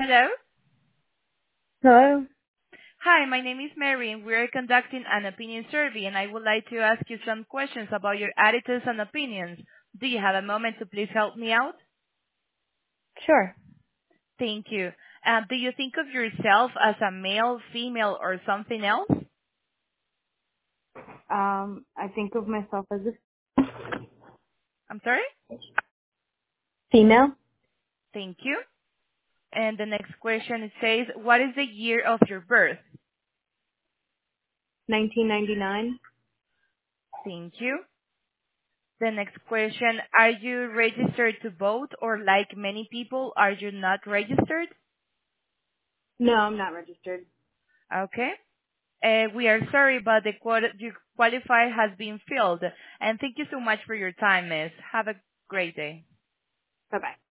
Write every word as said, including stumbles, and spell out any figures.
Hello. Hello? Hi, my name is Mary, and we are conducting an opinion survey, and I would like to ask you some questions about your attitudes and opinions. Do you have a moment to please help me out? Sure. Thank you. Uh, do you think of yourself as a male, female, or something else? Um, I think of myself as a I'm sorry? female. Thank you. And the next question, it says, what is the year of your birth? nineteen ninety-nine. Thank you. The next question, are you registered to vote, or like many people, are you not registered? No, I'm not registered. Okay. Uh, we are sorry, but the quali- you qualify has been filled. And thank you so much for your time, miss. Have a great day. Bye-bye.